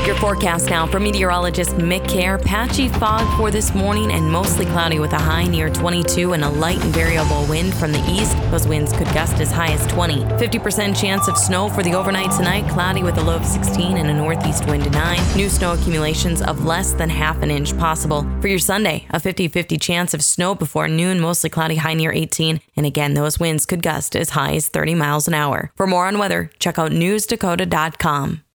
Your forecast now from meteorologist Mick Kerr. Patchy fog for this morning and mostly cloudy with a high near 22 and a light and variable wind from the east. Those winds could gust as high as 20. 50% chance of snow for the overnight tonight. Cloudy with a low of 16 and a northeast wind to 9. New snow accumulations of less than half an inch possible. For your Sunday, a 50-50 chance of snow before noon. Mostly cloudy, high near 18. And again, those winds could gust as high as 30 miles an hour. For more on weather, check out newsdakota.com.